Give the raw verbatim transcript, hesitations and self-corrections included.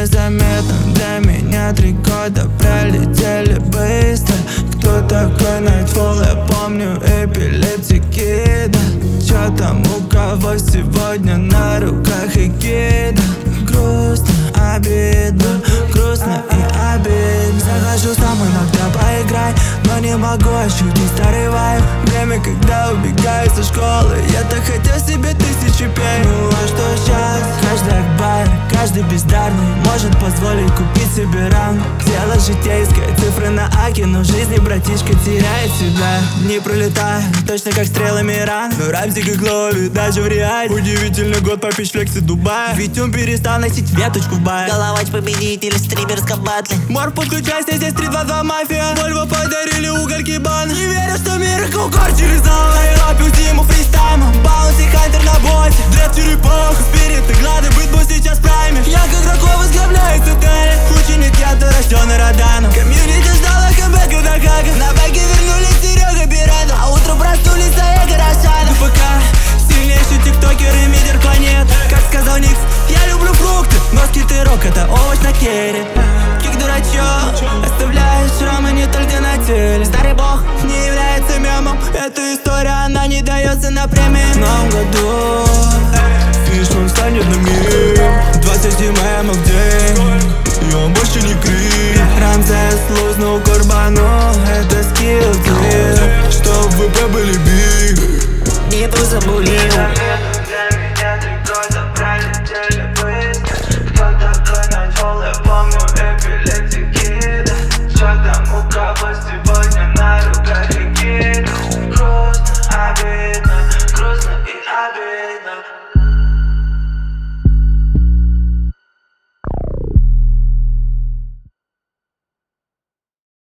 незаметно для меня. Три года пролетели быстро. Кто такой Nightfall, я помню эпилепсии кида. Чё там у кого сегодня на руках и кида? Грустно, обидно, грустно и обидно. Захожу сам иногда поиграть, но не могу ощутить старый вайб. Время, когда убегаю со школы, я так хотел себе тысячу пей. Ну а что сейчас? Каждый акбар, каждый бездарный может позволить купить себе ранг. Дело житейское, цифры на аке, но в жизни братишка теряет себя. Дни пролетают, точно как стрелами ран. Но рамзик их ловит даже в реале. Удивительный год попить флексы Дубая. Ведь он перестал носить веточку в бай. Головач победитель в стримерском батле. Мор, подключайся, здесь три два два мафия. Вольво подарили угольки бан. Не верю, что мир их укорчили зал. Айропил зиму фристаймом, баунси хантер на боте. Для черепах, спирит и глады, быть бы сейчас в прайме. Я как игроков возглавляю цитали. Ученик я-то рожденный Роданом. Комьюнити ждала камбэка до Гага. На бэке вернулись Серега Пиратов. А утром проснулись Олега Рошанов. ВПК, сильнейший тиктокер и мидер планет. Как сказал Никс, я люблю фрукты, но скитерок это овощ на керри. Кик дурачок, оставляет шрамы не только на теле. Старый бог не является мемом. Эта история, она не дается на премии. В новом году Фишман станет на мир.